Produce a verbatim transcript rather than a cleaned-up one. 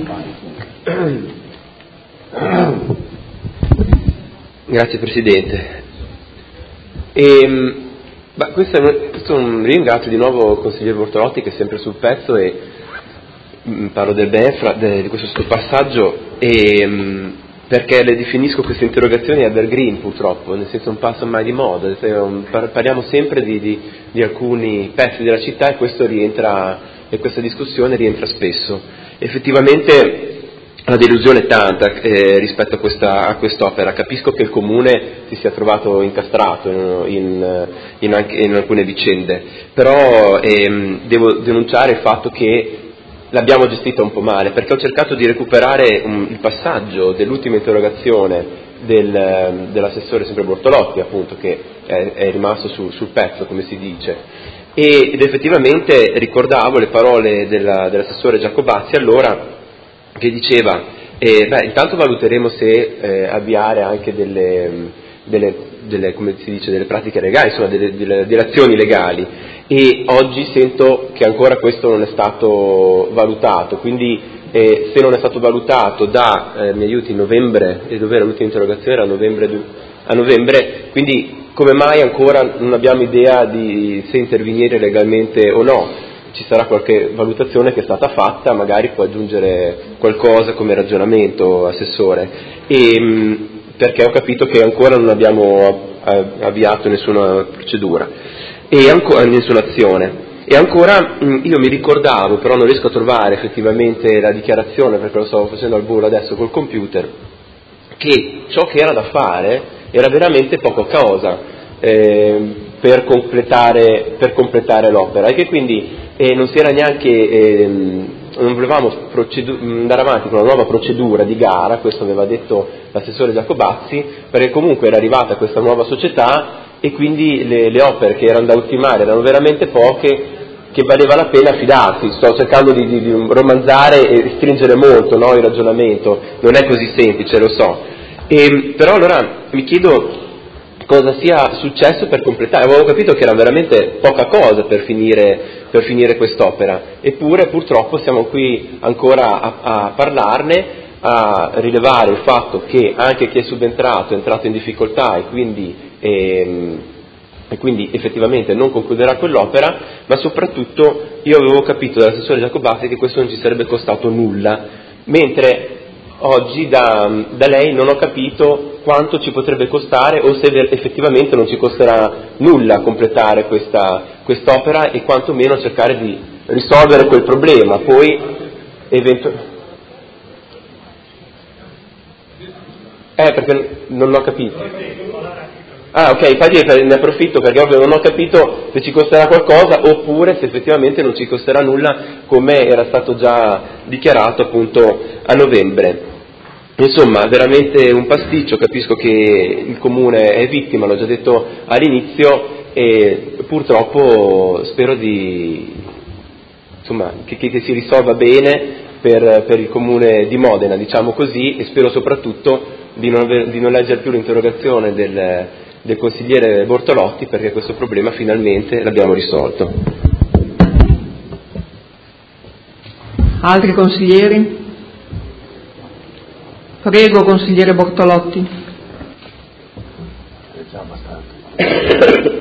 Grazie Presidente. E, beh, questo, è, questo è un ringrazio di nuovo il consigliere Bortolotti, che è sempre sul pezzo, e mh, parlo del Benfra, de, di questo passaggio, e, mh, perché le definisco queste interrogazioni evergreen, purtroppo, nel senso non passano mai di moda. Parliamo sempre di, di, di alcuni pezzi della città, e questo rientra, e questa discussione rientra spesso. Effettivamente la delusione è tanta eh, rispetto a, questa, a quest'opera. Capisco che il Comune si sia trovato incastrato in, in, in, anche, in alcune vicende, però ehm, devo denunciare il fatto che l'abbiamo gestita un po' male, perché ho cercato di recuperare um, il passaggio dell'ultima interrogazione del, dell'assessore sempre Bortolotti, appunto, che è, è rimasto su, sul pezzo, come si dice, e, ed effettivamente ricordavo le parole della, dell'assessore Giacobazzi allora, che diceva eh, beh, intanto valuteremo se eh, avviare anche delle, delle, delle, come si dice, delle pratiche legali, insomma delle, delle, delle azioni legali, e oggi sento che ancora questo non è stato valutato, quindi eh, se non è stato valutato da, eh, mi aiuti, novembre, e dov'era l'ultima interrogazione? Era novembre, a novembre, quindi come mai ancora non abbiamo idea di se intervenire legalmente o no? Ci sarà qualche valutazione che è stata fatta, magari può aggiungere qualcosa come ragionamento, Assessore, e, perché ho capito che ancora non abbiamo avviato nessuna procedura e ancora nessuna azione. E ancora io mi ricordavo, però non riesco a trovare effettivamente la dichiarazione, perché lo stavo facendo al volo adesso col computer, che ciò che era da fare era veramente poca cosa eh, per completare, per completare l'opera, e che quindi eh, non si era neanche, eh, non volevamo procedu- andare avanti con una nuova procedura di gara, questo aveva detto l'assessore Giacobazzi, perché comunque era arrivata questa nuova società e quindi le, le opere che erano da ultimare erano veramente poche, che valeva la pena fidarsi. Sto cercando di, di, di romanzare e stringere molto, no, il ragionamento, non è così semplice, lo so. E, però allora mi chiedo cosa sia successo per completare. Avevo capito che era veramente poca cosa per finire, per finire quest'opera, eppure purtroppo siamo qui ancora a, a parlarne, a rilevare il fatto che anche chi è subentrato è entrato in difficoltà e quindi, ehm, e quindi effettivamente non concluderà quell'opera, ma soprattutto io avevo capito dall'assessore Giacobazzi che questo non ci sarebbe costato nulla, mentre oggi da, da lei non ho capito quanto ci potrebbe costare, o se effettivamente non ci costerà nulla completare questa quest'opera, e quantomeno cercare di risolvere quel problema. Poi eventualmente eh perché non l'ho capito. Ah, ok, infatti ne approfitto perché ovvio non ho capito se ci costerà qualcosa oppure se effettivamente non ci costerà nulla, come era stato già dichiarato appunto a novembre. Insomma, veramente un pasticcio. Capisco che il Comune è vittima, l'ho già detto all'inizio, e purtroppo spero di, insomma, che, che, che si risolva bene per, per il Comune di Modena, diciamo così, e spero soprattutto di non, aver, di non leggere più l'interrogazione del, del consigliere Bortolotti, perché questo problema finalmente l'abbiamo risolto. Altri consiglieri? Prego, consigliere Bortolotti.